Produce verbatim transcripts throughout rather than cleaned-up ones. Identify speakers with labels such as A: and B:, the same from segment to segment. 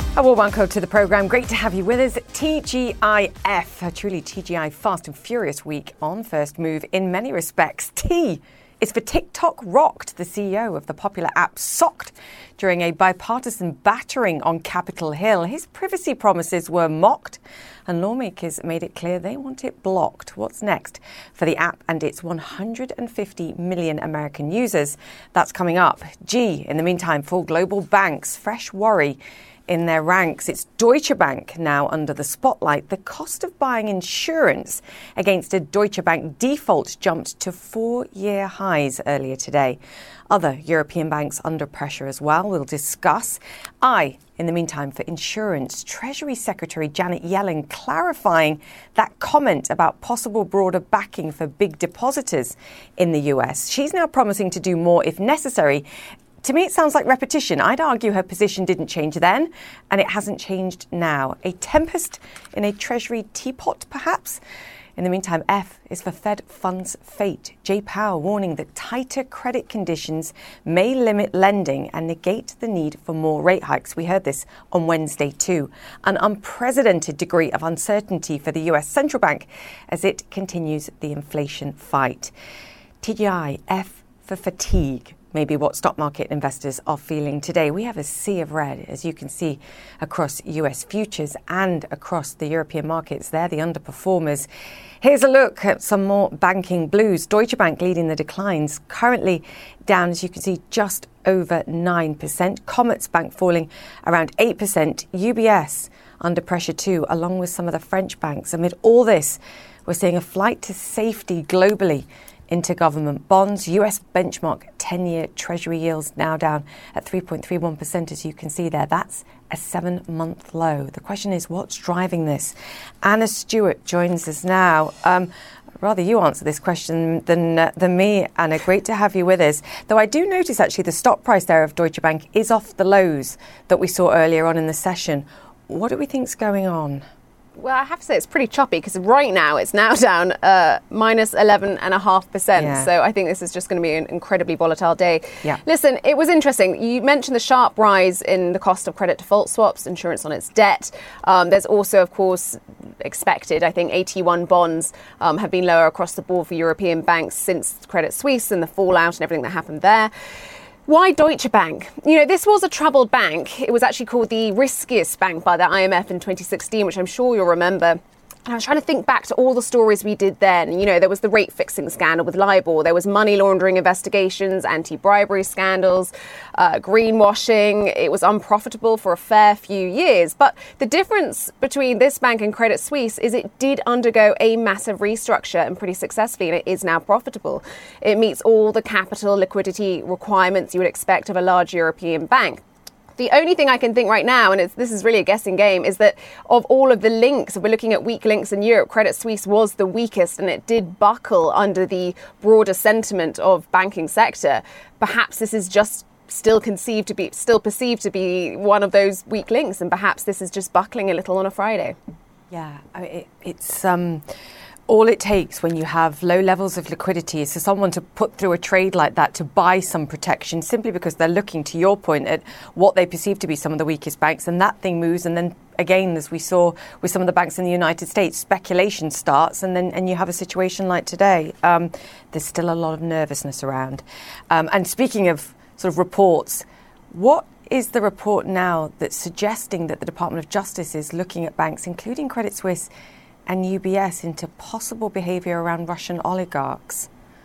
A: A warm welcome to the programme. Great to have you with us. T G I F, a truly T G I fast and furious week on First Move in many respects. T is for TikTok rocked. The C E O of the popular app socked during a bipartisan battering on Capitol Hill. His privacy promises were mocked and lawmakers made it clear they want it blocked. What's next for the app and its one hundred fifty million American users? That's coming up. G, in the meantime, for global banks, fresh worry in their ranks. It's Deutsche Bank now under the spotlight. The cost of buying insurance against a Deutsche Bank default jumped to four-year highs earlier today. Other European banks under pressure as well. We'll discuss. I, in the meantime, for insurance, Treasury Secretary Janet Yellen clarifying that comment about possible broader backing for big depositors in the U S. She's now promising to do more if necessary. To me, it sounds like repetition. I'd argue her position didn't change then, and it hasn't changed now. A tempest in a Treasury teapot, perhaps? In the meantime, F is for Fed funds fate. Jay Powell warning that tighter credit conditions may limit lending and negate the need for more rate hikes. We heard this on Wednesday too. An unprecedented degree of uncertainty for the U S central bank as it continues the inflation fight. T G I F for fatigue. Maybe what stock market investors are feeling today. We have a sea of red, as you can see, across U S futures and across the European markets. They're the underperformers. Here's a look at some more banking blues. Deutsche Bank leading the declines, currently down, as you can see, just over nine percent. Commerzbank falling around eight percent. U B S under pressure too, along with some of the French banks. Amid all this, we're seeing a flight to safety globally into government bonds. U S benchmark ten-year Treasury yields now down at three point three one percent, as you can see there. That's a seven-month low. The question is, what's driving this? Anna Stewart joins us now. Um, rather you answer this question than uh, than me, Anna. Great to have you with us. Though I do notice, actually, the stock price there of Deutsche Bank is off the lows that we saw earlier on in the session. What do we think's going on?
B: Well, I have to say it's pretty choppy because right now it's now down uh, minus eleven point five percent.
A: Yeah.
B: So I think this is just going to be an incredibly volatile day.
A: Yeah.
B: Listen, it was interesting. You mentioned the sharp rise in the cost of credit default swaps, insurance on its debt. Um, there's also, of course, expected, I think, A T one bonds um, have been lower across the board for European banks since Credit Suisse and the fallout and everything that happened there. Why Deutsche Bank? You know, this was a troubled bank. It was actually called the riskiest bank by the I M F in twenty sixteen, which I'm sure you'll remember. And I was trying to think back to all the stories we did then. You know, there was the rate fixing scandal with LIBOR. There was money laundering investigations, anti-bribery scandals, uh, greenwashing. It was unprofitable for a fair few years. But the difference between this bank and Credit Suisse is it did undergo a massive restructure and pretty successfully, and it is now profitable. It meets all the capital liquidity requirements you would expect of a large European bank. The only thing I can think right now, and it's, this is really a guessing game, is that of all of the links, if we're looking at weak links in Europe, Credit Suisse was the weakest and it did buckle under the broader sentiment of banking sector. Perhaps this is just still conceived to be, still perceived to be one of those weak links, and perhaps this is just buckling a little on a Friday.
A: Yeah, I mean, it, it's... Um All it takes when you have low levels of liquidity is for someone to put through a trade like that to buy some protection simply because they're looking, to your point, at what they perceive to be some of the weakest banks, and that thing moves. And then again, as we saw with some of the banks in the United States, speculation starts, and then and you have a situation like today. Um, there's still a lot of nervousness around. Um, and speaking of sort of reports, what is the report now that's suggesting that the Department of Justice is looking at banks, including Credit Suisse and U B S, into possible behaviour around Russian oligarchs?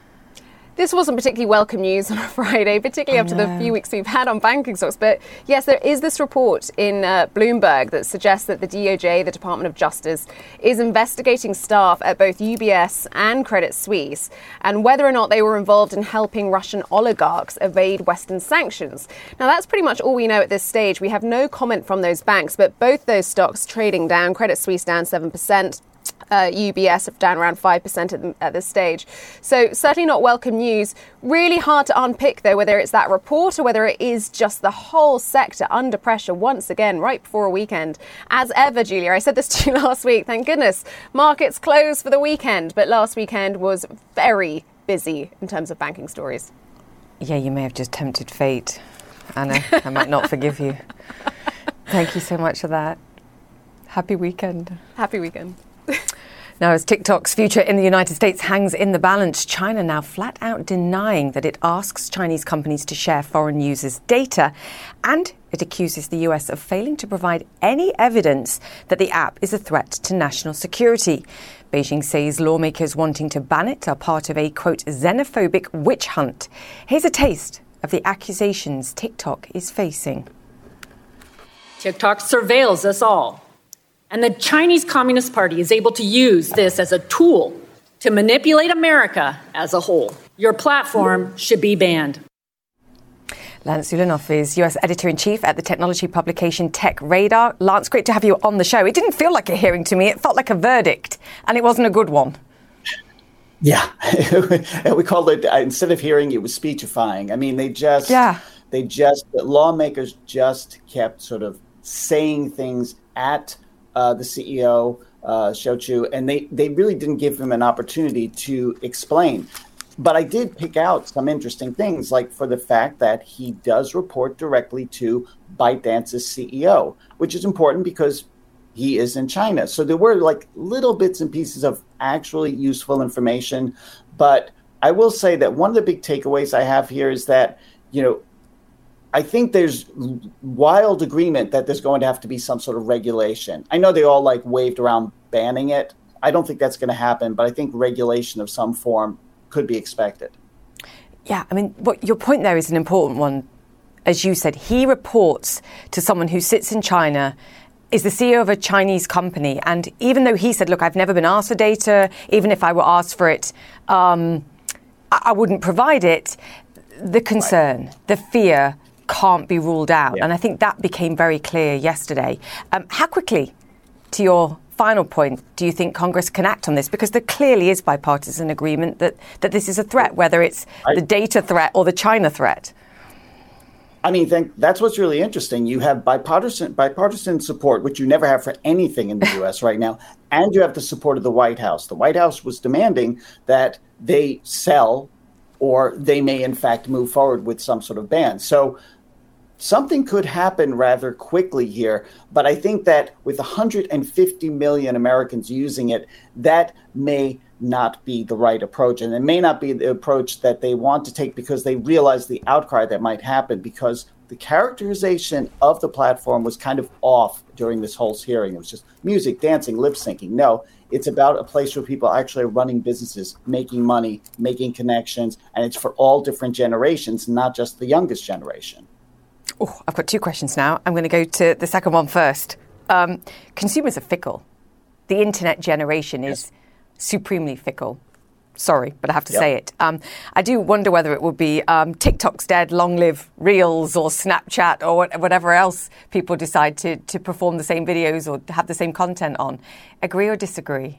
B: This wasn't particularly welcome news on a Friday, particularly after the few weeks we've had on banking stocks. But yes, there is this report in uh, Bloomberg that suggests that the D O J, the Department of Justice, is investigating staff at both U B S and Credit Suisse and whether or not they were involved in helping Russian oligarchs evade Western sanctions. Now, that's pretty much all we know at this stage. We have no comment from those banks, but both those stocks trading down. Credit Suisse down seven percent. Uh, U B S down around five percent at, at this stage. So certainly not welcome news. Really hard to unpick, though, whether it's that report or whether it is just the whole sector under pressure once again, right before a weekend. As ever, Julia, I said this to you last week. Thank goodness markets closed for the weekend. But last weekend was very busy in terms of banking stories.
A: Yeah, you may have just tempted fate, Anna. I might not forgive you. Thank you so much for that. Happy weekend.
B: Happy weekend.
A: Now, as TikTok's future in the United States hangs in the balance, China now flat out denying that it asks Chinese companies to share foreign users' data, and it accuses the U S of failing to provide any evidence that the app is a threat to national security. Beijing says lawmakers wanting to ban it are part of a, quote, xenophobic witch hunt. Here's a taste of the accusations TikTok is facing.
C: TikTok surveils us all. And the Chinese Communist Party is able to use this as a tool to manipulate America as a whole. Your platform should be banned.
A: Lance Ulanoff is U S editor-in-chief at the technology publication Tech Radar. Lance, great to have you on the show. It didn't feel like a hearing to me. It felt like a verdict, and it wasn't a good one.
D: Yeah. We called it, instead of hearing, it was speechifying. I mean, they just, yeah. they just, the lawmakers just kept sort of saying things at Uh, the C E O, uh, Shou Chew, and they, they really didn't give him an opportunity to explain. But I did pick out some interesting things, like for the fact that he does report directly to ByteDance's C E O, which is important because he is in China. So there were like little bits and pieces of actually useful information. But I will say that one of the big takeaways I have here is that, you know, I think there's wild agreement that there's going to have to be some sort of regulation. I know they all like waved around banning it. I don't think that's going to happen, but I think regulation of some form could be expected.
A: Yeah, I mean, what, your point there is an important one. As you said, he reports to someone who sits in China, is the C E O of a Chinese company. And even though he said, look, I've never been asked for data, even if I were asked for it, um, I, I wouldn't provide it. The concern, right. the fear, can't be ruled out. Yeah. And I think that became very clear yesterday. Um, how quickly, to your final point, do you think Congress can act on this? Because there clearly is bipartisan agreement that, that this is a threat, whether it's I, the data threat or the China threat.
D: I mean, think, that's what's really interesting. You have bipartisan bipartisan support, which you never have for anything in the U S right now, and you have the support of the White House. The White House was demanding that they sell or they may, in fact, move forward with some sort of ban. So something could happen rather quickly here, but I think that with one hundred fifty million Americans using it, that may not be the right approach. And it may not be the approach that they want to take because they realize the outcry that might happen, because the characterization of the platform was kind of off during this whole hearing. It was just music, dancing, lip syncing. No, it's about a place where people actually are running businesses, making money, making connections, and it's for all different generations, not just the youngest generation.
A: Oh, I've got two questions now. I'm going to go to the second one first. Um, consumers are fickle. The internet generation is yes. supremely fickle. Sorry, but I have to yep. say it. Um, I do wonder whether it would be um, TikTok's dead, long live Reels or Snapchat or what, whatever else people decide to, to perform the same videos or have the same content on. Agree or disagree?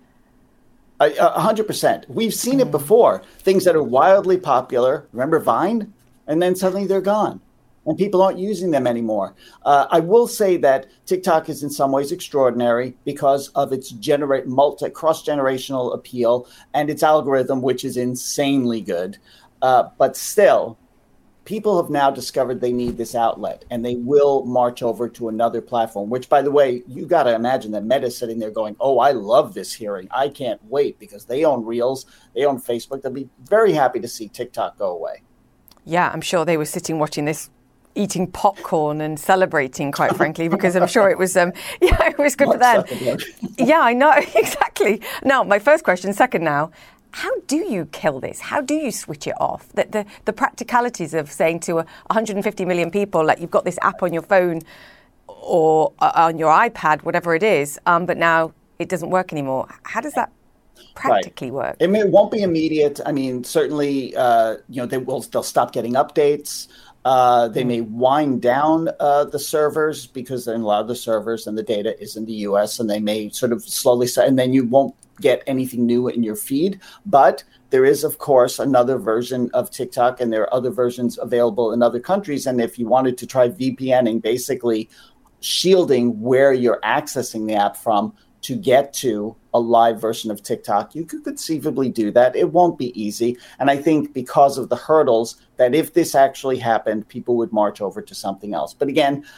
D: A hundred percent. We've seen mm. it before. Things that are wildly popular. Remember Vine? And then suddenly they're gone. And people aren't using them anymore. Uh, I will say that TikTok is in some ways extraordinary because of its generate multi cross-generational appeal and its algorithm, which is insanely good. Uh, but still, people have now discovered they need this outlet, and they will march over to another platform, which, by the way, you got to imagine that Meta's sitting there going, oh, I love this hearing. I can't wait, because they own Reels, they own Facebook. They'll be very happy to see TikTok go away.
A: Yeah, I'm sure they were sitting watching this, eating popcorn and celebrating, quite frankly, because I'm sure it was, um, yeah, it was good for them. Yeah, I know, exactly. Now, my first question, second now, how do you kill this? How do you switch it off? The, the, the practicalities of saying to one hundred fifty million people, like, you've got this app on your phone or uh, on your iPad, whatever it is, um, but now it doesn't work anymore. How does that practically right. work?
D: I mean, it won't be immediate. I mean, certainly, uh, you know, they will, they'll stop getting updates. Uh, they may wind down uh, the servers, because a lot of the servers and the data is in the U S, and they may sort of slowly start, and then you won't get anything new in your feed. But there is, of course, another version of TikTok, and there are other versions available in other countries. And if you wanted to try VPNing, basically shielding where you're accessing the app from to get to a live version of TikTok, you could conceivably do that. It won't be easy. And I think because of the hurdles, that if this actually happened, people would march over to something else. But again,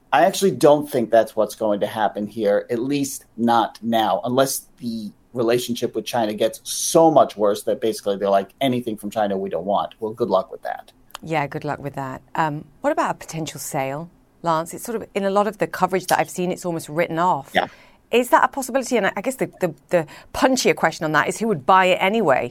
D: I actually don't think that's what's going to happen here, at least not now, unless the relationship with China gets so much worse that basically they're like, anything from China we don't want. Well, good luck with that.
A: Yeah, good luck with that. Um, what about a potential sale, Lance? It's sort of, in a lot of the coverage that I've seen, it's almost written off.
D: Yeah.
A: Is that a possibility? And I guess the, the, the punchier question on that is who would buy it anyway?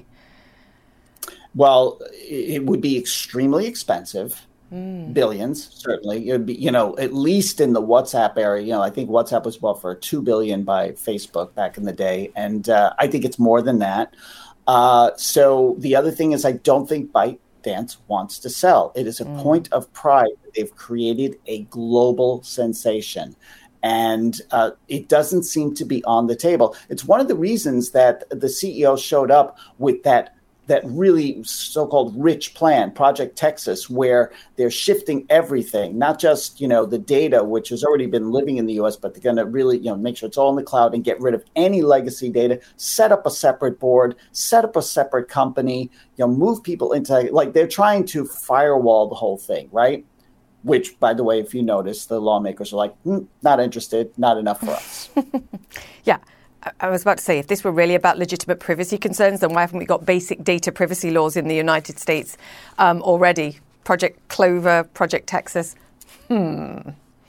D: Well, it would be extremely expensive. Mm. Billions, certainly. It would be, you know, at least in the WhatsApp area. You know, I think WhatsApp was bought for two billion dollars by Facebook back in the day. And uh, I think it's more than that. Uh, so the other thing is I don't think ByteDance wants to sell. It is a mm. point of pride that they've created a global sensation. And uh, it doesn't seem to be on the table. It's one of the reasons that the C E O showed up with that that really so-called rich plan, Project Texas, where they're shifting everything, not just, you know, the data, which has already been living in the U S, but they're going to really, you know, make sure it's all in the cloud and get rid of any legacy data, set up a separate board, set up a separate company, you know, move people into, like, they're trying to firewall the whole thing, right? Which, by the way, if you notice, the lawmakers are like, mm, not interested, not enough for us.
A: Yeah. I was about to say, if this were really about legitimate privacy concerns, then why haven't we got basic data privacy laws in the United States um, already? Project Clover, Project Texas. Hmm.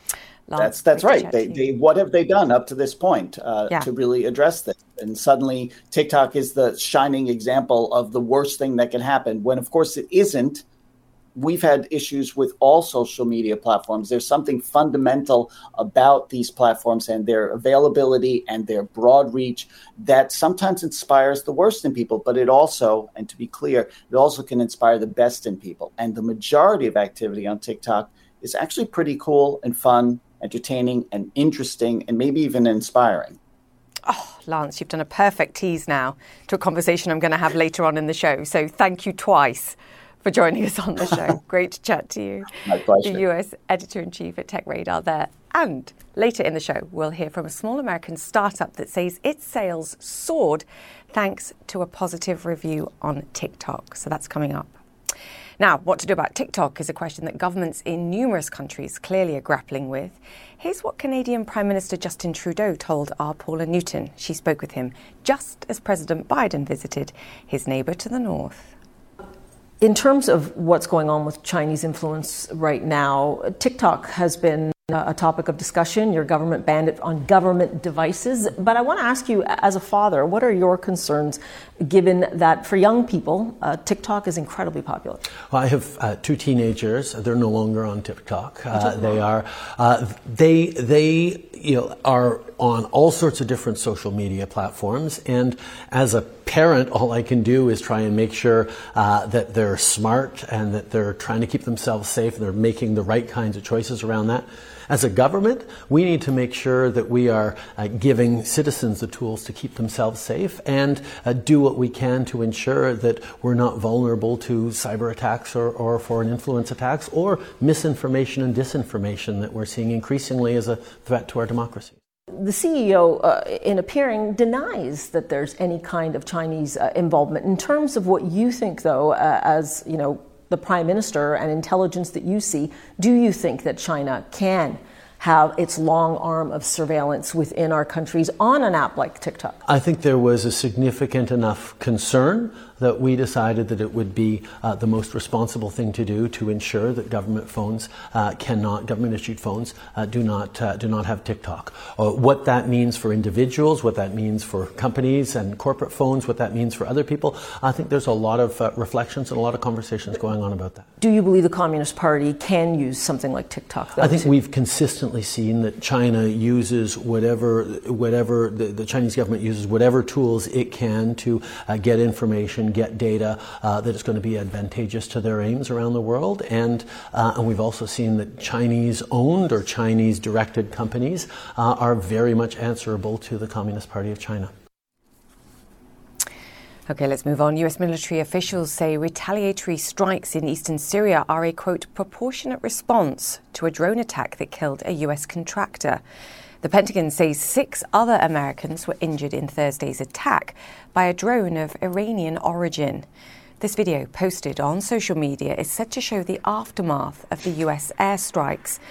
D: That's that's right. They, they, what have they done up to this point uh, yeah. to really address this? And suddenly TikTok is the shining example of the worst thing that can happen, when, of course, it isn't. We've had issues with all social media platforms. There's something fundamental about these platforms and their availability and their broad reach that sometimes inspires the worst in people. But it also, and to be clear, it also can inspire the best in people. And the majority of activity on TikTok is actually pretty cool and fun, entertaining and interesting, and maybe even inspiring.
A: Oh, Lance, you've done a perfect tease now to a conversation I'm going to have later on in the show. So thank you twice for joining us on the show. Great to chat to you.
D: My pleasure.
A: The U S Editor-in-Chief at Tech Radar there. And later in the show, we'll hear from a small American startup that says its sales soared thanks to a positive review on TikTok. So that's coming up. Now, what to do about TikTok is a question that governments in numerous countries clearly are grappling with. Here's what Canadian Prime Minister Justin Trudeau told our Paula Newton. She spoke with him just as President Biden visited his neighbour to the north.
E: In terms of what's going on with Chinese influence right now, TikTok has been a topic of discussion. Your government banned it on government devices. But I want to ask you, as a father, what are your concerns, given that for young people, uh, TikTok is incredibly popular?
F: Well, I have uh, two teenagers. They're no longer on TikTok. Uh, they are, uh, they, they, you know, are on all sorts of different social media platforms. And as a parent, all I can do is try and make sure uh, that they're smart and that they're trying to keep themselves safe and they're making the right kinds of choices around that. As a government, we need to make sure that we are uh, giving citizens the tools to keep themselves safe and uh, do what we can to ensure that we're not vulnerable to cyber attacks or, or foreign influence attacks or misinformation and disinformation that we're seeing increasingly as a threat to our democracy.
E: The C E O, uh, in appearing, denies that there's any kind of Chinese uh, involvement. In terms of what you think, though, uh, as you know, the Prime Minister and intelligence that you see, do you think that China can have its long arm of surveillance within our countries on an app like TikTok?
F: I think there was a significant enough concern that we decided that it would be uh, the most responsible thing to do to ensure that government phones uh, cannot, government-issued phones uh, do not uh, do not have TikTok. Uh, what that means for individuals, what that means for companies and corporate phones, what that means for other people, I think there's a lot of uh, reflections and a lot of conversations going on about that.
E: Do you believe the Communist Party can use something like TikTok, though,
F: I think
E: to-
F: we've consistently seen that China uses whatever, whatever the, the Chinese government uses whatever tools it can to uh, get information, get data uh, that is going to be advantageous to their aims around the world. And, uh, and we've also seen that Chinese-owned or Chinese-directed companies uh, are very much answerable to the Communist Party of China.
A: OK, let's move on. U S military officials say retaliatory strikes in eastern Syria are a, quote, proportionate response to a drone attack that killed a U S contractor. The Pentagon says six other Americans were injured in Thursday's attack by a drone of Iranian origin. This video, posted on social media, is said to show the aftermath of the U S airstrikes.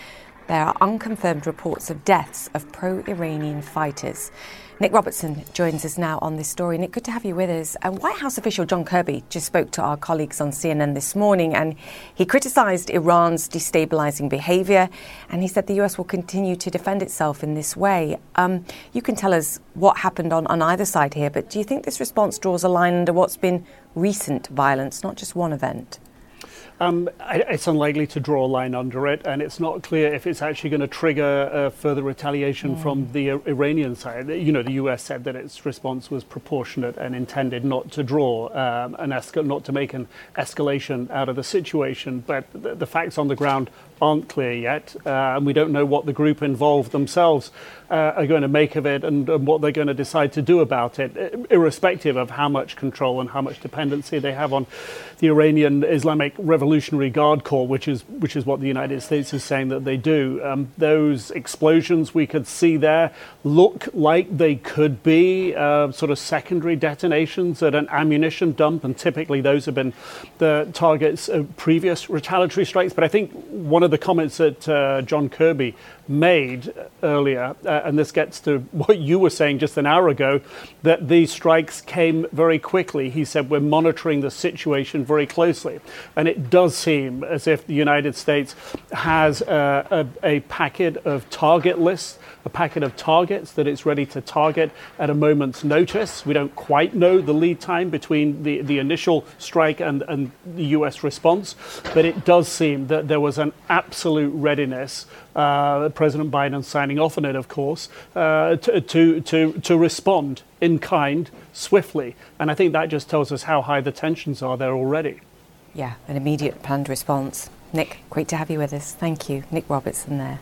A: there are unconfirmed reports of deaths of pro-Iranian fighters. Nick Robertson joins us now on this story. Nick, good to have you with us. And White House official John Kirby just spoke to our colleagues on C N N this morning, and he criticised Iran's destabilising behaviour, and he said the U S will continue to defend itself in this way. Um, you can tell us what happened on, on either side here, but do you think this response draws a line under what's been recent violence, not just one event?
G: Um, it's unlikely to draw a line under it, and it's not clear if it's actually going to trigger uh, further retaliation mm. from the uh, Iranian side. You know, the U S said that its response was proportionate and intended not to draw um, an escal- not to make an escalation out of the situation. But the, the facts on the ground aren't clear yet, uh, and we don't know what the group involved themselves uh, are going to make of it and, and what they're going to decide to do about it, irrespective of how much control and how much dependency they have on the Iranian Islamic Revolutionary Guard Corps, which is which is what the United States is saying that they do. Um, those explosions we could see there look like they could be uh, sort of secondary detonations at an ammunition dump, and typically those have been the targets of previous retaliatory strikes. But I think one of the comments that uh, John Kirby made earlier, uh, and this gets to what you were saying just an hour ago, that these strikes came very quickly. He said, we're monitoring the situation very closely. And it does seem as if the United States has uh, a, a packet of target lists, a packet of targets that it's ready to target at a moment's notice. We don't quite know the lead time between the, the initial strike and, and the U S response, but it does seem that there was an absolute readiness, uh, President Biden signing off on it, of course, uh, to, to, to, to respond in kind swiftly. And I think that just tells us how high the tensions are there already.
A: Yeah, an immediate planned response. Nick, great to have you with us. Thank you. Nick Robertson there.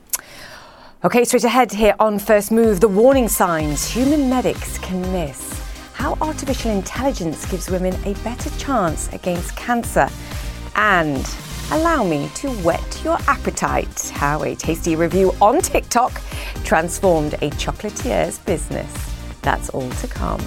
A: OK, straight ahead here on First Move, the warning signs human medics can miss. How artificial intelligence gives women a better chance against cancer. And allow me to whet your appetite. How a tasty review on TikTok transformed a chocolatier's business. That's all to come.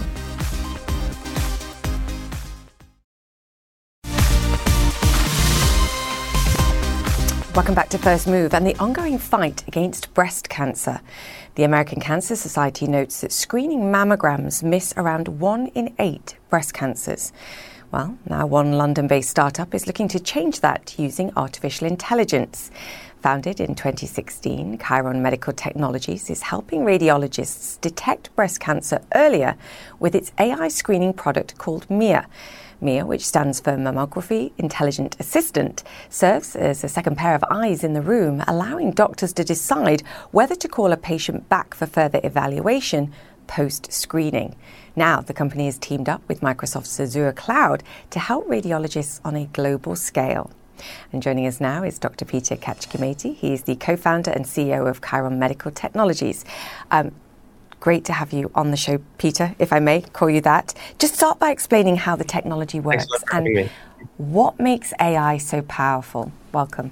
A: Welcome back to First Move and the ongoing fight against breast cancer. The American Cancer Society notes that screening mammograms miss around one in eight breast cancers. Well, now one London-based startup is looking to change that using artificial intelligence. Founded in twenty sixteen, Chiron Medical Technologies is helping radiologists detect breast cancer earlier with its A I screening product called Mia. Mia, which stands for Mammography Intelligent Assistant, serves as a second pair of eyes in the room, allowing doctors to decide whether to call a patient back for further evaluation post-screening. Now, the company has teamed up with Microsoft's Azure Cloud to help radiologists on a global scale. And joining us now is Doctor Peter Katchkimaitis. He is the co-founder and C E O of Chiron Medical Technologies. Um, Great to have you on the show, Peter, if I may call you that. Just start by explaining how the technology works and me. What makes A I so powerful. Welcome.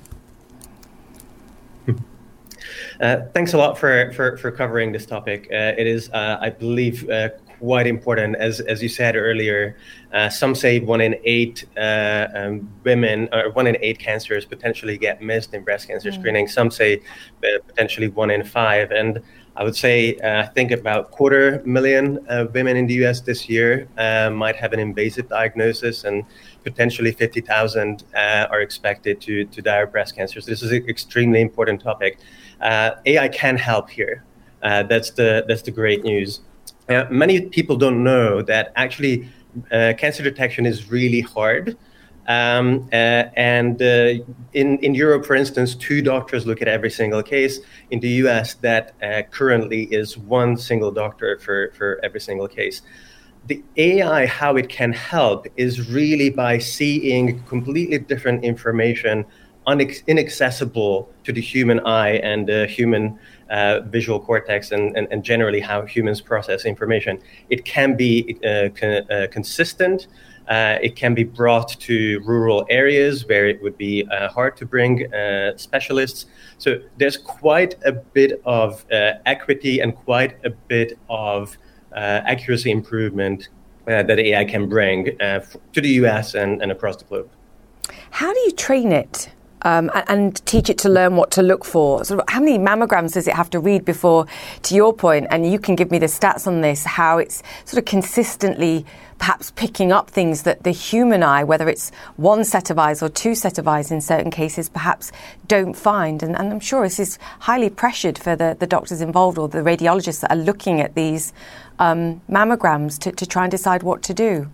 H: Uh, thanks a lot for, for, for covering this topic. Uh, it is, uh, I believe, uh, quite important. As as you said earlier, uh, some say one in eight uh, um, women, or one in eight cancers potentially get missed in breast cancer mm. screening. Some say uh, potentially one in five. And I would say, uh, I think about quarter million uh, women in the U S this year uh, might have an invasive diagnosis, and potentially fifty thousand uh, are expected to, to die of breast cancer. So this is an extremely important topic. Uh, A I can help here. Uh, that's the that's the great news. Uh, many people don't know that actually uh, cancer detection is really hard. Um, uh, and uh, in, in Europe, for instance, two doctors look at every single case. In the U S, that uh, currently is one single doctor for, for every single case. The A I, how it can help is really by seeing completely different information unex- inaccessible to the human eye and the human uh, visual cortex and, and, and generally how humans process information. It can be uh, con- uh, consistent. Uh, it can be brought to rural areas where it would be uh, hard to bring uh, specialists. So there's quite a bit of uh, equity and quite a bit of uh, accuracy improvement uh, that A I can bring uh, f- to the U S and, and across the globe.
A: How do you train it? um, and, and teach it to learn what to look for. Sort of, how many mammograms does it have to read before, to your point, and you can give me the stats on this, how it's sort of consistently perhaps picking up things that the human eye, whether it's one set of eyes or two set of eyes in certain cases, perhaps don't find. And, and I'm sure this is highly pressured for the, the doctors involved or the radiologists that are looking at these um, mammograms to, to try and decide what to do.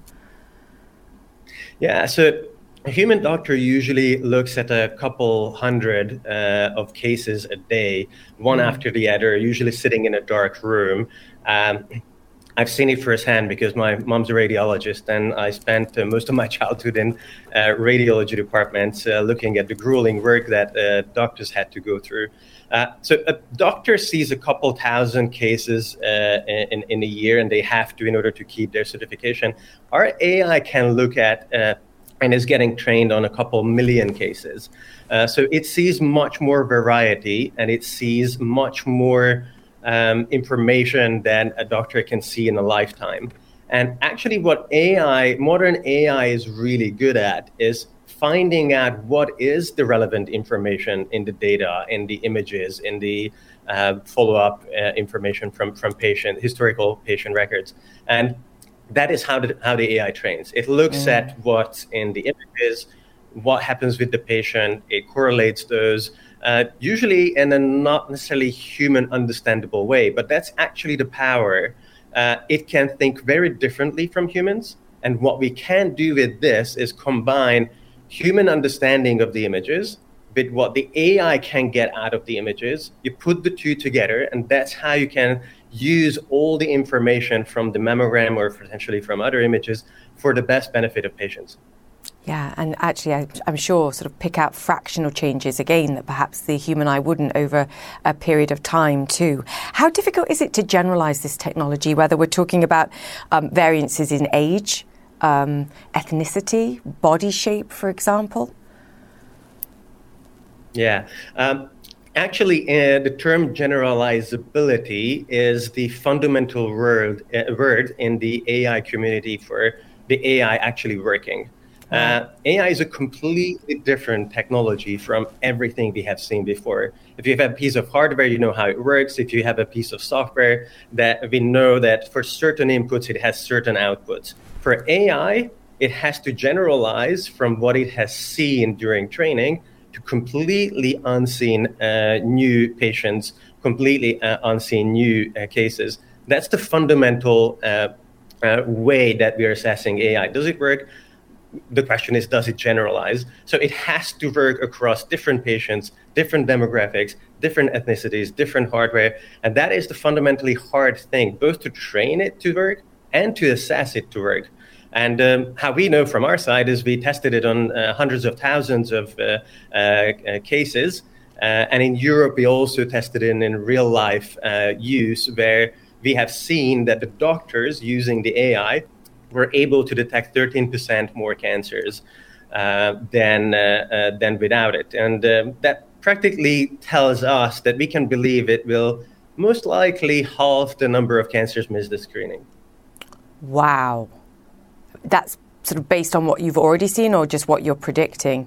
H: Yeah, so a human doctor usually looks at a couple hundred uh, of cases a day, one mm. after the other, usually sitting in a dark room. Um, I've seen it firsthand because my mom's a radiologist, and I spent uh, most of my childhood in uh, radiology departments uh, looking at the grueling work that uh, doctors had to go through. Uh, so a doctor sees a couple thousand cases uh, in, in a year, and they have to in order to keep their certification. Our A I can look at uh, and is getting trained on a couple million cases. Uh, so it sees much more variety, and it sees much more Um, information than a doctor can see in a lifetime. And actually what A I, modern A I is really good at is finding out what is the relevant information in the data, in the images, in the uh, follow-up uh, information from, from patient, historical patient records. And that is how the, how the A I trains. It looks mm. at what's in the images, what happens with the patient, it correlates those, Uh, usually in a not necessarily human understandable way, but that's actually the power. Uh, it can think very differently from humans. And what we can do with this is combine human understanding of the images with what the A I can get out of the images. You put the two together, and that's how you can use all the information from the mammogram or potentially from other images for the best benefit of patients.
A: Yeah, and actually I, I'm sure sort of pick out fractional changes again that perhaps the human eye wouldn't over a period of time too. How difficult is it to generalize this technology, whether we're talking about um, variances in age, um, ethnicity, body shape, for example?
H: Yeah. Um, Actually, uh, the term generalizability is the fundamental word, uh, word in the A I community for the A I actually working. Uh, A I is a completely different technology from everything we have seen before. If you have a piece of hardware, you know how it works. If you have a piece of software, that we know that for certain inputs, it has certain outputs. For A I, it has to generalize from what it has seen during training to completely unseen uh, new patients, completely uh, unseen new uh, cases. That's the fundamental uh, uh, way that we are assessing A I. Does it work? The question is, does it generalize? So it has to work across different patients, different demographics, different ethnicities, different hardware. And that is the fundamentally hard thing, both to train it to work and to assess it to work. And um, how we know from our side is we tested it on uh, hundreds of thousands of uh, uh, uh, cases. Uh, and in Europe, we also tested it in, in real life uh, use, where we have seen that the doctors using the A I were able to detect thirteen percent more cancers uh, than, uh, uh, than without it. And um, that practically tells us that we can believe it will most likely halve the number of cancers missed at screening.
A: Wow. That's sort of based on what you've already seen or just what you're predicting?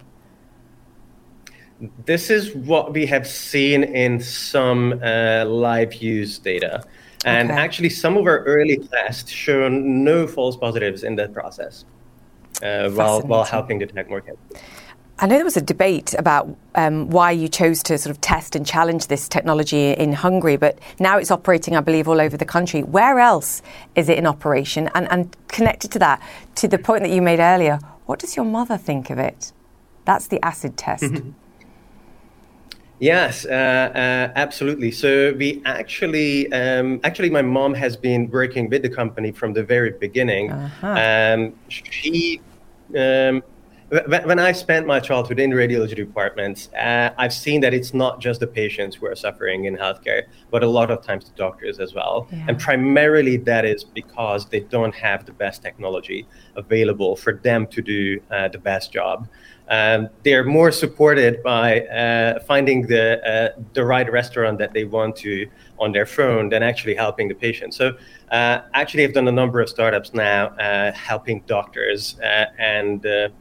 H: This is what we have seen in some uh, live use data. And okay. actually, some of our early tests show no false positives in that process uh, while, while helping detect more cancers.
A: I know there was a debate about um, why you chose to sort of test and challenge this technology in Hungary, but now it's operating, I believe, all over the country. Where else is it in operation? And, and connected to that, to the point that you made earlier, what does your mother think of it? That's the acid test.
H: Yes, uh, uh, absolutely. So we actually, um, actually, my mom has been working with the company from the very beginning. Uh-huh. Um, she, um, when I spent my childhood in radiology departments, uh, I've seen that it's not just the patients who are suffering in healthcare, but a lot of times the doctors as well. Yeah. And primarily that is because they don't have the best technology available for them to do uh, the best job. Um, they're more supported by uh, finding the uh, the right restaurant that they want to on their phone than actually helping the patient. So uh, actually I've done a number of startups now uh, helping doctors uh, and uh,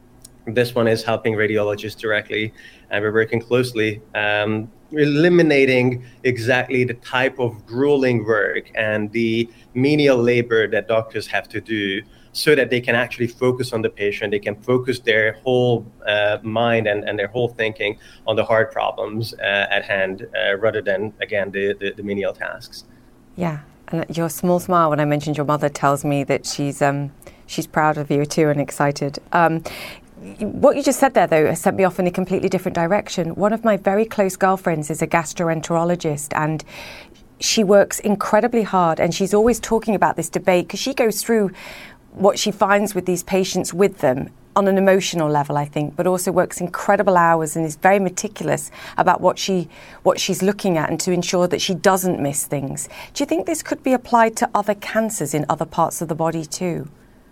H: This one is helping radiologists directly, and we're working closely, um, eliminating exactly the type of grueling work and the menial labor that doctors have to do so that they can actually focus on the patient. They can focus their whole uh, mind and, and their whole thinking on the hard problems uh, at hand uh, rather than, again, the, the, the menial tasks.
A: Yeah, and your small smile when I mentioned your mother tells me that she's um, she's proud of you too and excited. Um, What you just said there, though, has sent me off in a completely different direction. One of my very close girlfriends is a gastroenterologist, and she works incredibly hard, and she's always talking about this debate because she goes through what she finds with these patients with them on an emotional level, I think, but also works incredible hours and is very meticulous about what she what she's looking at and to ensure that she doesn't miss things. Do you think this could be applied to other cancers in other parts of the body too?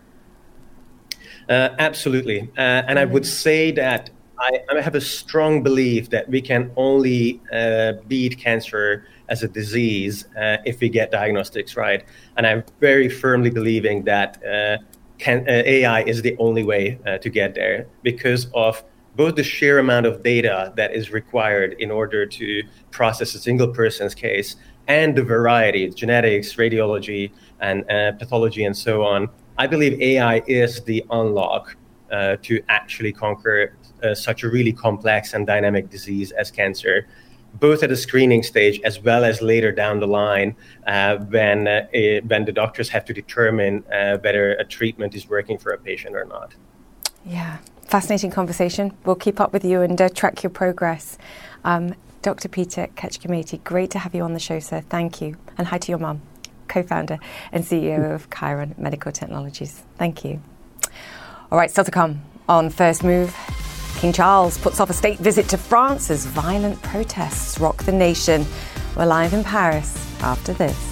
H: Uh, absolutely. Uh, and I would say that I, I have a strong belief that we can only uh, beat cancer as a disease uh, if we get diagnostics right. And I'm very firmly believing that uh, can, uh, A I is the only way uh, to get there because of both the sheer amount of data that is required in order to process a single person's case and the variety, genetics, radiology, and uh, pathology, and so on. I believe A I is the unlock uh, to actually conquer uh, such a really complex and dynamic disease as cancer, both at a screening stage as well as later down the line uh, when, uh, it, when the doctors have to determine uh, whether a treatment is working for a patient or not.
A: Yeah, fascinating conversation. We'll keep up with you and uh, track your progress. Um, Doctor Peter Kecskemeti, great to have you on the show, sir. Thank you. And hi to your mum, co-founder and C E O of Chiron Medical Technologies. Thank you. All right, still to come on First Move. King Charles puts off a state visit to France as violent protests rock the nation. We're live in Paris after this.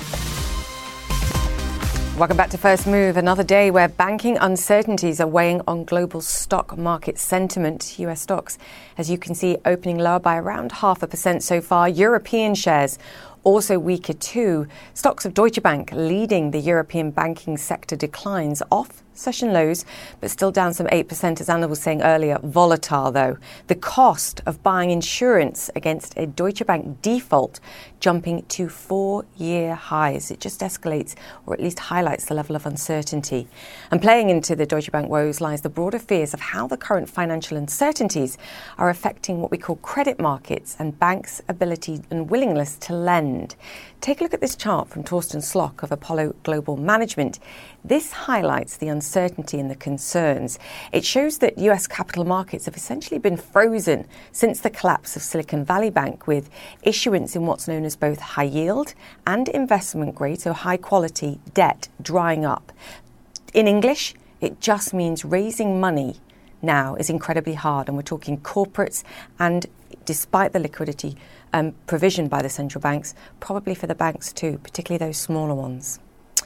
A: Welcome back to First Move, another day where banking uncertainties are weighing on global stock market sentiment. U S stocks, as you can see, opening lower by around half a percent so far. European shares also weaker too. Stocks of Deutsche Bank leading the European banking sector declines off session lows, but still down some eight percent, as Anna was saying earlier. Volatile, though. The cost of buying insurance against a Deutsche Bank default jumping to four-year highs. It just escalates, or at least highlights the level of uncertainty. And playing into the Deutsche Bank woes lies the broader fears of how the current financial uncertainties are affecting what we call credit markets and banks' ability and willingness to lend. Take a look at this chart from Torsten Slock of Apollo Global Management. This highlights the uncertainty and the concerns. It shows that U S capital markets have essentially been frozen since the collapse of Silicon Valley Bank, with issuance in what's known as both high yield and investment grade, so high quality debt, drying up. In English, it just means raising money now is incredibly hard, and we're talking corporates, and despite the liquidity um, provisioned by the central banks, probably for the banks too, particularly those smaller ones.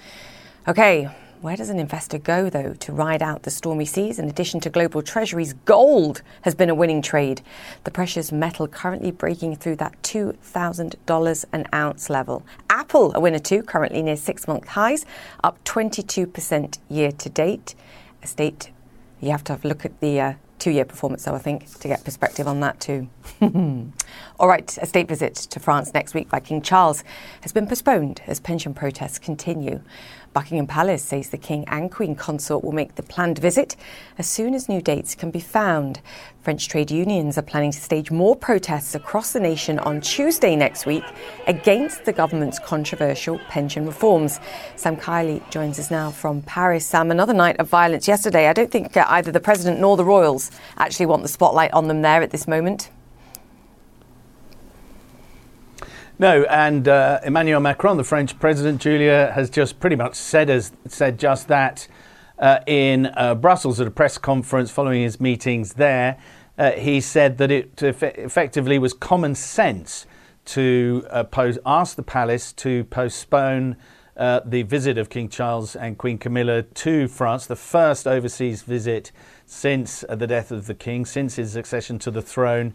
A: Okay, where does an investor go, though, to ride out the stormy seas? In addition to global treasuries, gold has been a winning trade. The precious metal currently breaking through that two thousand dollars an ounce level. Apple, a winner too, currently near six-month highs, up twenty-two percent year to date. A state, you have to have a look at the uh, two-year performance, though, I think, to get perspective on that too. All right, a state visit to France next week by King Charles has been postponed as pension protests continue. Buckingham Palace says the King and Queen Consort will make the planned visit as soon as new dates can be found. French trade unions are planning to stage more protests across the nation on Tuesday next week against the government's controversial pension reforms. Sam Kiley joins us now from Paris. Sam, another night of violence yesterday. I don't think uh, either the President nor the royals actually want the spotlight on them there at this moment.
I: No, and uh, Emmanuel Macron, the French president, Julia, has just pretty much said as said just that uh, in uh, Brussels at a press conference following his meetings there. Uh, he said that it eff- effectively was common sense to uh, pose, ask the palace to postpone uh, the visit of King Charles and Queen Camilla to France, the first overseas visit since uh, the death of the king, since his accession to the throne.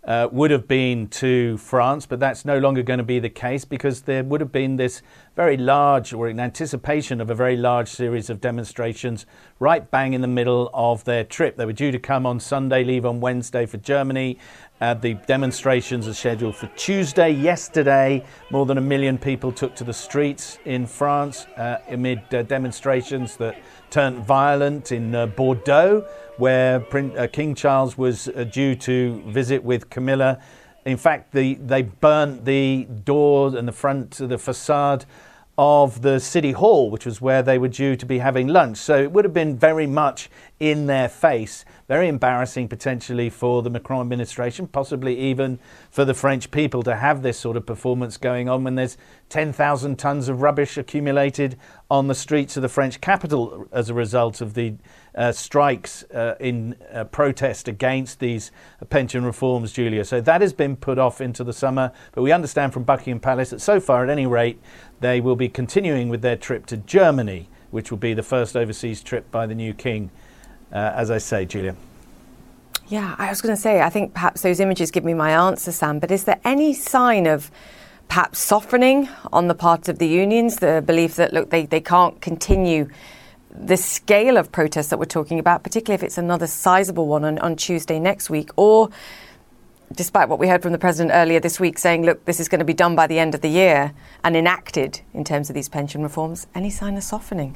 I: uh, would have been to France, but that's no longer going to be the case because there would have been this very large, or in anticipation of a very large series of demonstrations right bang in the middle of their trip. They were due to come on Sunday, leave on Wednesday for Germany. Uh, the demonstrations are scheduled for Tuesday. Yesterday, more than a million people took to the streets in France uh, amid uh, demonstrations that turned violent in uh, Bordeaux, where Prince, uh, King Charles was uh, due to visit with Camilla. In fact, the, they burnt the door and the front, the facade of the City Hall, which was where they were due to be having lunch. So it would have been very much in their face, very embarrassing potentially for the Macron administration, possibly even for the French people to have this sort of performance going on when there's ten thousand tons of rubbish accumulated on the streets of the French capital as a result of the uh, strikes uh, in uh, protest against these pension reforms, Julia. So that has been put off into the summer, but we understand from Buckingham Palace that so far, at any rate, they will be continuing with their trip to Germany, which will be the first overseas trip by the new king, uh, as I say, Julia.
A: Yeah, I was going to say, I think perhaps those images give me my answer, Sam, but is there any sign of perhaps softening on the part of the unions, the belief that, look, they, they can't continue the scale of protests that we're talking about, particularly if it's another sizable one on, on Tuesday next week, or despite what we heard from the president earlier this week saying, look, this is going to be done by the end of the year and enacted in terms of these pension reforms, any sign of softening?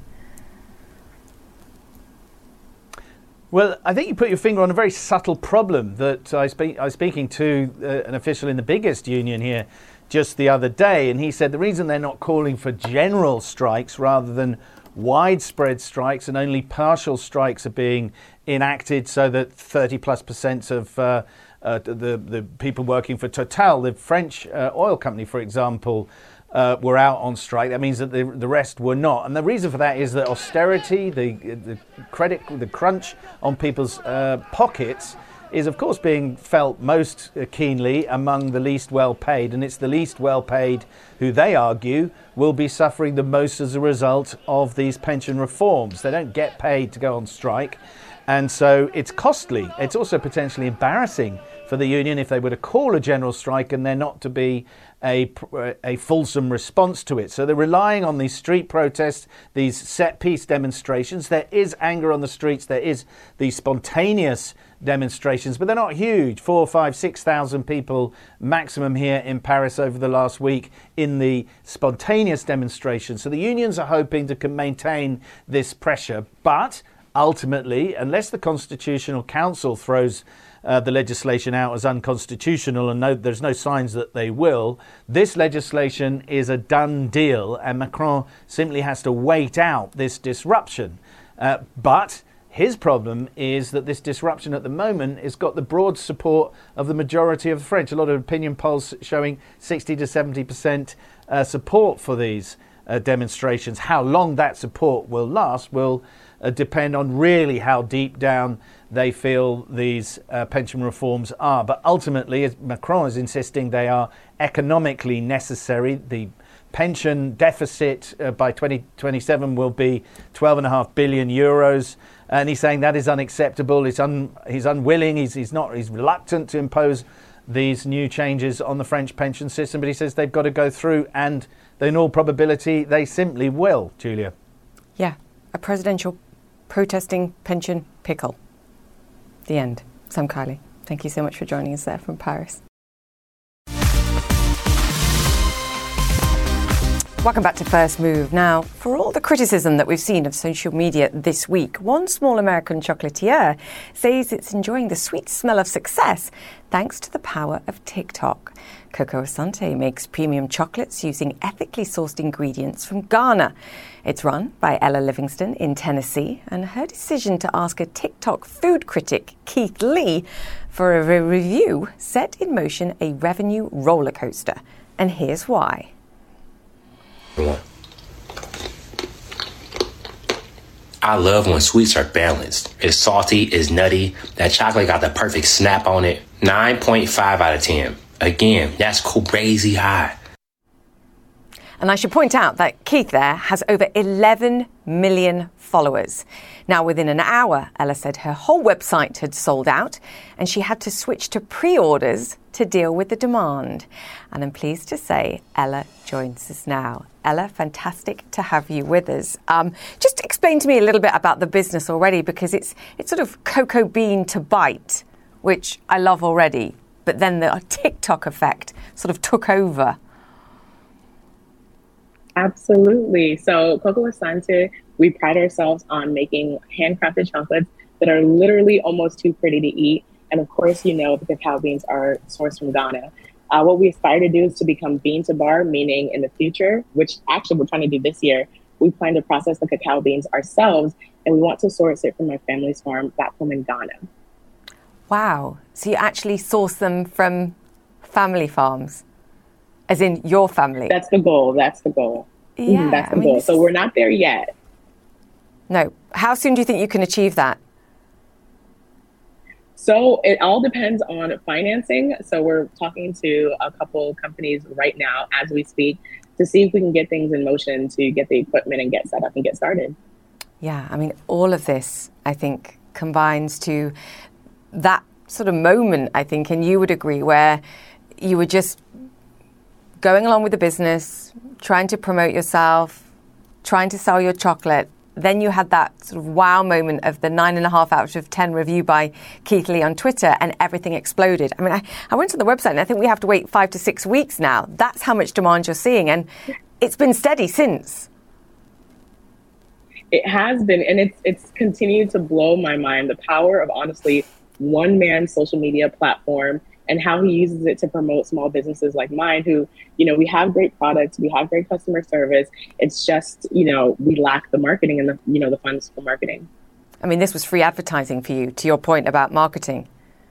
I: Well, I think you put your finger on a very subtle problem that I, spe- I was speaking to uh, an official in the biggest union here just the other day, and he said the reason they're not calling for general strikes rather than widespread strikes and only partial strikes are being enacted so that thirty plus percent of uh, uh, the, the people working for Total, the French uh, oil company, for example, Uh, were out on strike. That means that the, the rest were not. And the reason for that is that austerity, the, the credit, the crunch on people's uh, pockets is, of course, being felt most keenly among the least well paid. And it's the least well paid who, they argue, will be suffering the most as a result of these pension reforms. They don't get paid to go on strike. And so it's costly. It's also potentially embarrassing for the union if they were to call a general strike and there not to be a, a fulsome response to it. So they're relying on these street protests, these set-piece demonstrations. There is anger on the streets. There is these spontaneous demonstrations, but they're not huge. Four, five, six thousand people maximum here in Paris over the last week in the spontaneous demonstrations. So the unions are hoping to maintain this pressure, but ultimately, unless the Constitutional Council throws uh, the legislation out as unconstitutional, and no, there's no signs that they will, this legislation is a done deal, and Macron simply has to wait out this disruption. Uh, but his problem is that this disruption at the moment has got the broad support of the majority of the French. A lot of opinion polls showing sixty to seventy percent uh, support for these uh, demonstrations. How long that support will last will Uh, depend on really how deep down they feel these uh, pension reforms are. But ultimately, as Macron is insisting, they are economically necessary. The pension deficit uh, by twenty twenty-seven will be twelve and a half billion euros. And he's saying that is unacceptable. He's, un- he's unwilling. He's, he's not. He's reluctant to impose these new changes on the French pension system. But he says they've got to go through, and in all probability, they simply will, Julia.
A: Yeah, a presidential protesting pension pickle. The end. Sam Kiley, thank you so much for joining us there from Paris. Welcome back to First Move. Now, for all the criticism that we've seen of social media this week, one small American chocolatier says it's enjoying the sweet smell of success thanks to the power of TikTok. Coco Asante makes premium chocolates using ethically sourced ingredients from Ghana. It's run by Ella Livingston in Tennessee, and her decision to ask a TikTok food critic, Keith Lee, for a re- review set in motion a revenue roller coaster. And here's why.
J: I love when sweets are balanced. It's salty, it's nutty. That chocolate got the perfect snap on it. nine point five out of ten. Again, that's crazy high.
A: And I should point out that Keith there has over eleven million followers. Now, within an hour, Ella said her whole website had sold out and she had to switch to pre-orders to deal with the demand. And I'm pleased to say Ella joins us now. Ella, fantastic to have you with us. Um, just explain to me a little bit about the business already, because it's it's sort of cocoa bean to bite, which I love already, but then the TikTok effect sort of took over.
K: Absolutely. So Coco Asante, we pride ourselves on making handcrafted chocolates that are literally almost too pretty to eat. And of course, you know, the cacao beans are sourced from Ghana. Uh, what we aspire to do is to become bean to bar, meaning in the future, which actually we're trying to do this year, we plan to process the cacao beans ourselves, and we want to source it from my family's farm back home in Ghana.
A: Wow. So you actually source them from family farms, as in your family?
K: That's the goal. That's the goal.
A: Yeah,
K: mm, that's the
A: I mean,
K: goal. So we're not there yet.
A: No. How soon do you think you can achieve that?
K: So it all depends on financing. So we're talking to a couple companies right now as we speak to see if we can get things in motion to get the equipment and get set up and get started.
A: Yeah, I mean, all of this, I think, combines to that sort of moment, I think, and you would agree, where you were just going along with the business, trying to promote yourself, trying to sell your chocolate. Then you had that sort of wow moment of the nine and a half out of ten review by Keith Lee on Twitter, and everything exploded. I mean, I, I went to the website and I think we have to wait five to six weeks now. That's how much demand you're seeing. And it's been steady since.
K: It has been, and it's it's continued to blow my mind, the power of, honestly, one man's social media platform and how he uses it to promote small businesses like mine who, you know, we have great products, we have great customer service. It's just, you know, we lack the marketing and the, you know, the funds for marketing.
A: I mean, this was free advertising for you, to your point about marketing.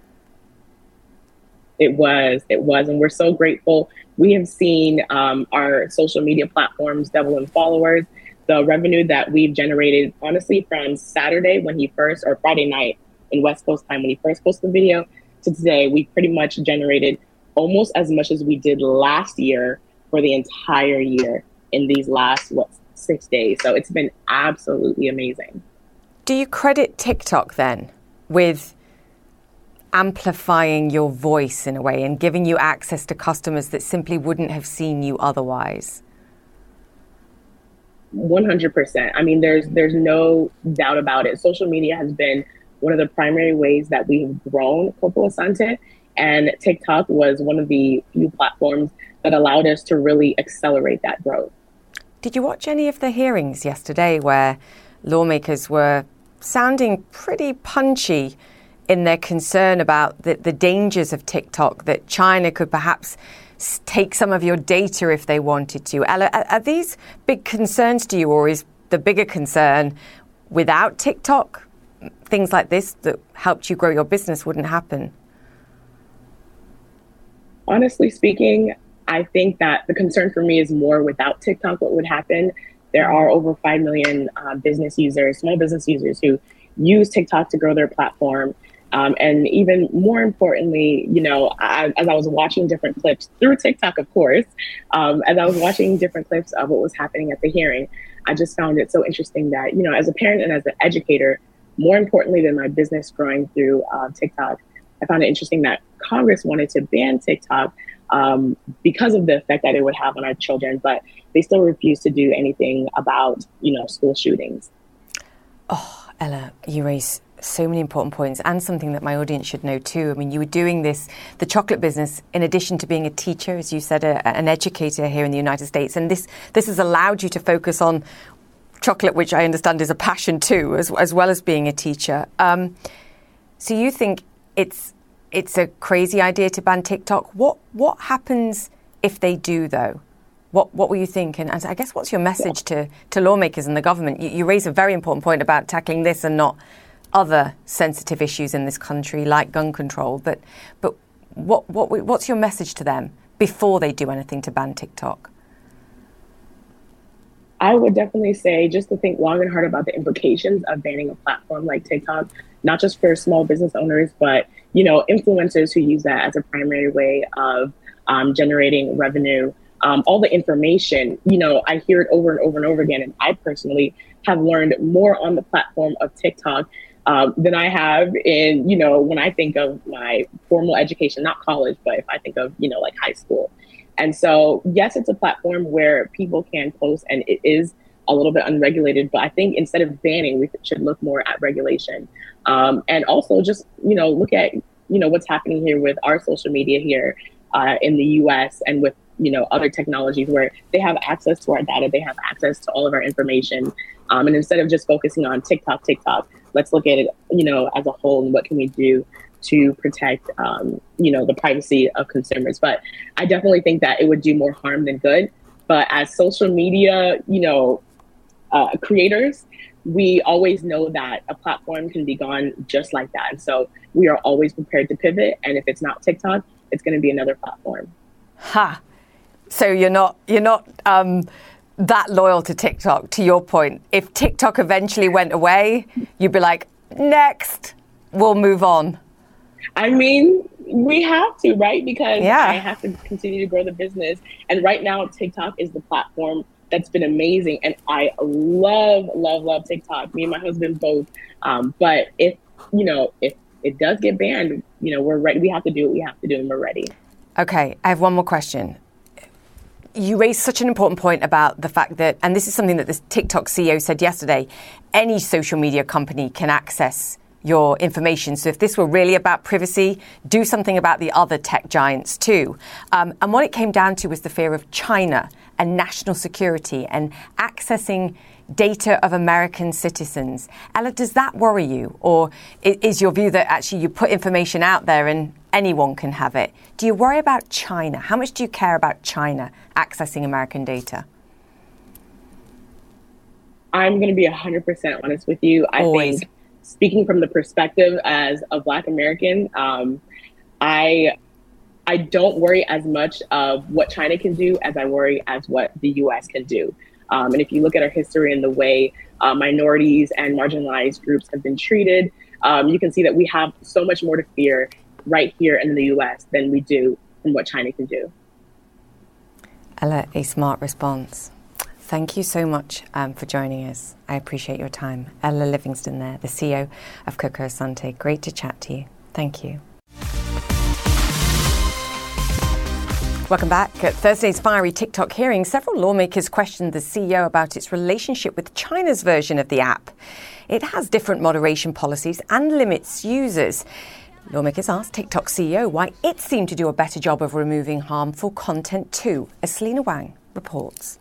K: It was, it was, and we're so grateful. We have seen um, our social media platforms double in followers. The revenue that we've generated, honestly, from Saturday when he first, or Friday night in West Coast time when he first posted the video, to today, we pretty much generated almost as much as we did last year for the entire year in these last, what, six days. So it's been absolutely amazing.
A: Do you credit TikTok then with amplifying your voice in a way and giving you access to customers that simply wouldn't have seen you otherwise?
K: one hundred percent. I mean, there's there's no doubt about it. Social media has been one of the primary ways that we've grown Coco Asante, and TikTok was one of the few platforms that allowed us to really accelerate that growth.
A: Did you watch any of the hearings yesterday where lawmakers were sounding pretty punchy in their concern about the, the dangers of TikTok, that China could perhaps take some of your data if they wanted to? Ella, are, are these big concerns to you, or is the bigger concern without TikTok, things like this that helped you grow your business wouldn't happen?
K: Honestly speaking, I think that the concern for me is more without TikTok, what would happen. There are over five million uh, business users, small business users who use TikTok to grow their platform. Um, and even more importantly, you know, I, as I was watching different clips through TikTok, of course, um, as I was watching different clips of what was happening at the hearing, I just found it so interesting that, you know, as a parent and as an educator, more importantly than my business growing through uh, TikTok, I found it interesting that Congress wanted to ban TikTok um, because of the effect that it would have on our children, but they still refuse to do anything about, you know, school shootings.
A: Oh, Ella, you raise so many important points, and something that my audience should know too. I mean, you were doing this, the chocolate business, in addition to being a teacher, as you said, a, an educator here in the United States, and this this has allowed you to focus on chocolate, which I understand is a passion too, as, as well as being a teacher. Um, so you think it's it's a crazy idea to ban TikTok? What what happens if they do, though? What what will you think? And, and I guess what's your message to, to lawmakers and the government? You, you raise a very important point about tackling this and not other sensitive issues in this country, like gun control. But but what what what's your message to them before they do anything to ban TikTok?
K: I would definitely say just to think long and hard about the implications of banning a platform like TikTok, not just for small business owners, but, you know, influencers who use that as a primary way of um, generating revenue um, all the information. You know, I hear it over and over and over again. And I personally have learned more on the platform of TikTok um, than I have in, you know, when I think of my formal education, not college, but if I think of, you know, like high school. And so, yes, it's a platform where people can post, and it is a little bit unregulated. But I think instead of banning, we should look more at regulation. Um, and also just, you know, look at, you know, what's happening here with our social media here uh, in the U S and with, you know, other technologies where they have access to our data, they have access to all of our information. Um, and instead of just focusing on TikTok, TikTok, let's look at it, you know, as a whole, and what can we do to protect, um, you know, the privacy of consumers. But I definitely think that it would do more harm than good. But as social media, you know, uh, creators, we always know that a platform can be gone just like that. And so we are always prepared to pivot. And if it's not TikTok, it's going to be another platform.
A: Ha. So you're not you're not um, that loyal to TikTok, to your point. If TikTok eventually went away, you'd be like, next, we'll move on.
K: I mean, we have to, right? Because
A: yeah.
K: I have to continue to grow the business. And right now, TikTok is the platform that's been amazing. And I love, love, love TikTok. Me and my husband both. Um, but if, you know, if it does get banned, you know, we're ready. We have to do what we have to do, and we're ready.
A: Okay, I have one more question. You raised such an important point about the fact that, and this is something that the TikTok C E O said yesterday, any social media company can access your information. So if this were really about privacy, do something about the other tech giants too. Um, and what it came down to was the fear of China and national security and accessing data of American citizens. Ella, does that worry you? Or is your view that actually you put information out there and anyone can have it? Do you worry about China? How much do you care about China accessing American data?
K: I'm going to be one hundred percent honest with you. I
A: Always.
K: think, speaking from the perspective as a Black American, um, I I don't worry as much of what China can do as I worry as what the U S can do. Um, and if you look at our history and the way uh, minorities and marginalized groups have been treated, um, you can see that we have so much more to fear right here in the U S than we do from what China can do.
A: Ella, a smart response. Thank you so much um, for joining us. I appreciate your time. Ella Livingston there, the C E O of Coco Asante. Great to chat to you. Thank you. Welcome back. At Thursday's fiery TikTok hearing, several lawmakers questioned the C E O about its relationship with China's version of the app. It has different moderation policies and limits users. Lawmakers asked TikTok C E O why it seemed to do a better job of removing harmful content too, as Selena Wang reports.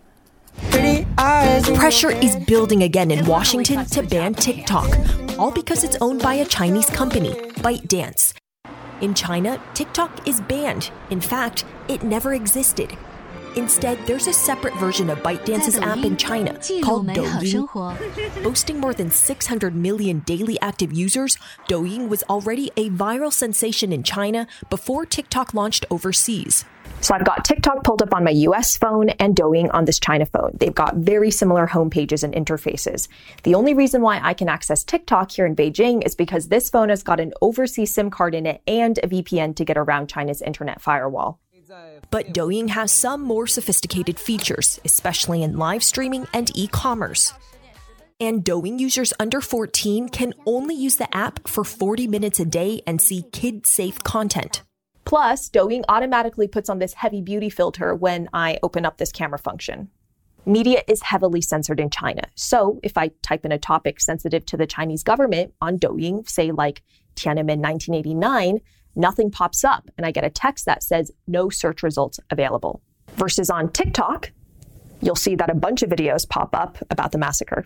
L: Pressure is building again in Washington to ban TikTok, all because it's owned by a Chinese company, ByteDance. In China, TikTok is banned. In fact, it never existed. Instead, there's a separate version of ByteDance's app in China called Douyin. Boasting more than six hundred million daily active users, Douyin was already a viral sensation in China before TikTok launched overseas.
M: So I've got TikTok pulled up on my U S phone and Douyin on this China phone. They've got very similar homepages and interfaces. The only reason why I can access TikTok here in Beijing is because this phone has got an overseas SIM card in it and a V P N to get around China's internet firewall.
L: But Douyin has some more sophisticated features, especially in live streaming and e-commerce. And Douyin users under fourteen can only use the app for forty minutes a day and see kid-safe content.
M: Plus, Douyin automatically puts on this heavy beauty filter when I open up this camera function. Media is heavily censored in China. So if I type in a topic sensitive to the Chinese government on Douyin, say like Tiananmen nineteen eighty-nine, nothing pops up and I get a text that says no search results available. Versus on TikTok, you'll see that a bunch of videos pop up about the massacre.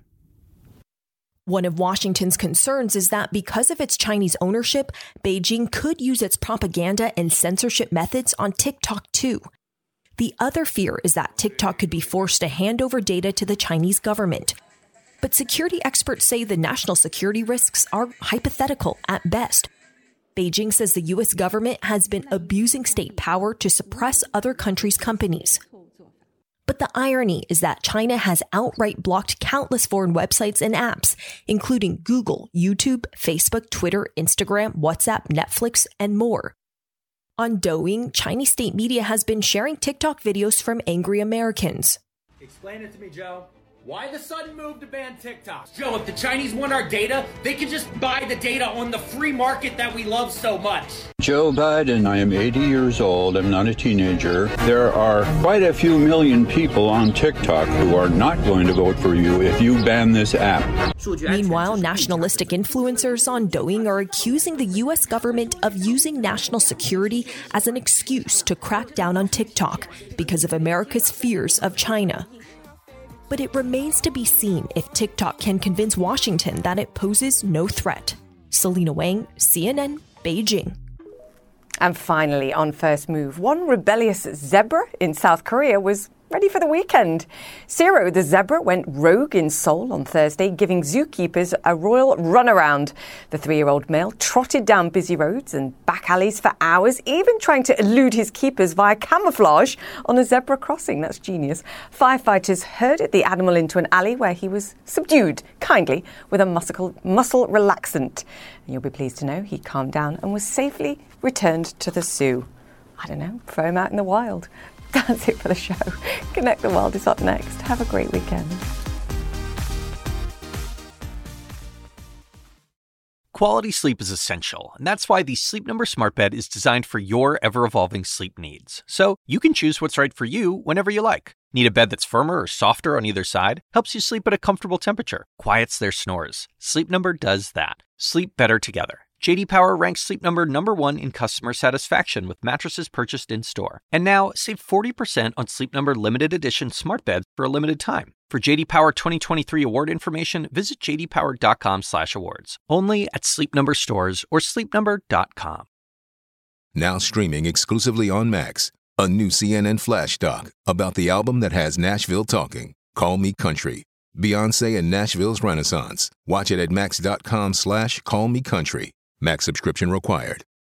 L: One of Washington's concerns is that because of its Chinese ownership, Beijing could use its propaganda and censorship methods on TikTok too. The other fear is that TikTok could be forced to hand over data to the Chinese government. But security experts say the national security risks are hypothetical at best. Beijing says the U S government has been abusing state power to suppress other countries' companies. But the irony is that China has outright blocked countless foreign websites and apps, including Google, YouTube, Facebook, Twitter, Instagram, WhatsApp, Netflix, and more. On Douyin, Chinese state media has been sharing TikTok videos from angry Americans.
N: Explain it to me, Joe. Why the sudden move to ban TikTok? Joe, if the Chinese want our data, they can just buy the data on the free market that we love so much.
O: Joe Biden, I am eighty years old. I'm not a teenager. There are quite a few million people on TikTok who are not going to vote for you if you ban this app.
L: Meanwhile, nationalistic influencers on Douyin are accusing the U S government of using national security as an excuse to crack down on TikTok because of America's fears of China. But it remains to be seen if TikTok can convince Washington that it poses no threat. Selena Wang, C N N, Beijing.
A: And finally, on First Move, one rebellious zebra in South Korea was ready for the weekend. Zero, the zebra, went rogue in Seoul on Thursday, giving zookeepers a royal runaround. The three-year-old male trotted down busy roads and back alleys for hours, even trying to elude his keepers via camouflage on a zebra crossing. That's genius. Firefighters herded the animal into an alley where he was subdued kindly with a muscle, muscle relaxant. And you'll be pleased to know he calmed down and was safely returned to the zoo. I don't know, throw him out in the wild. That's it for the show. Connect the World is up next. Have a great weekend.
P: Quality sleep is essential, and that's why the Sleep Number Smart Bed is designed for your ever-evolving sleep needs. So you can choose what's right for you whenever you like. Need a bed that's firmer or softer on either side? Helps you sleep at a comfortable temperature. Quiets their snores. Sleep Number does that. Sleep better together. J D Power ranks Sleep Number number one in customer satisfaction with mattresses purchased in-store. And now, save forty percent on Sleep Number limited edition smart beds for a limited time. For J D Power twenty twenty-three award information, visit j d power dot com slash awards. Only at Sleep Number stores or sleep number dot com.
Q: Now streaming exclusively on Max, a new C N N flash doc about the album that has Nashville talking, Call Me Country. Beyonce and Nashville's Renaissance. Watch it at max dot com slash call me country. Max subscription required.